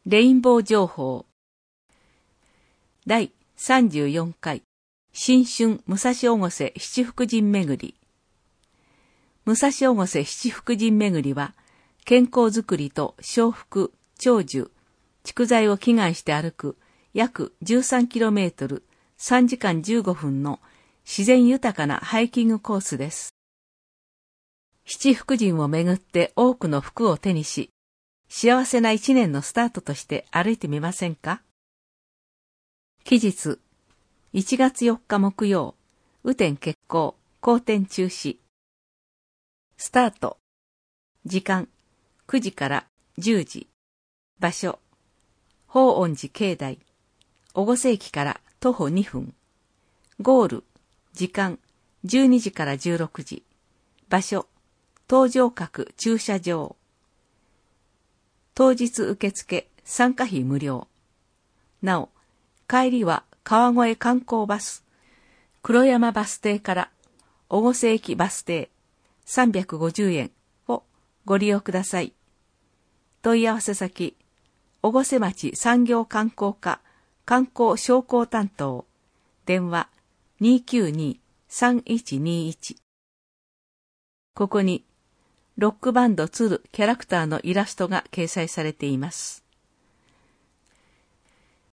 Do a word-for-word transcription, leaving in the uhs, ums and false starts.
レインボー情報だいさんじゅうよんかい新春武蔵越生七福神巡り。武蔵越生七福神巡りは、健康づくりと幸福、長寿、蓄財を祈願して歩く約 じゅうさんキロメートル、さんじかんじゅうごふんの自然豊かなハイキングコースです。七福神をめぐって多くの福を手にし、幸せな一年のスタートとして歩いてみませんか？期日、いちがつよっか木曜、雨天決行、好天中止。スタート。時間、くじからじゅうじ。場所、法恩寺境内。越生駅から徒歩にふん。ゴール、時間、じゅうにじからじゅうろくじ。場所、東条閣駐車場。当日受付、参加費無料。なお、帰りは川越観光バス、黒山バス停から越生駅バス停さんびゃくごじゅうえんをご利用ください。問い合わせ先、越生町産業観光課観光商工担当、電話 にーきゅうにーさんいちにーいち。ここに、ロックバンド鶴キャラクターのイラストが掲載されています。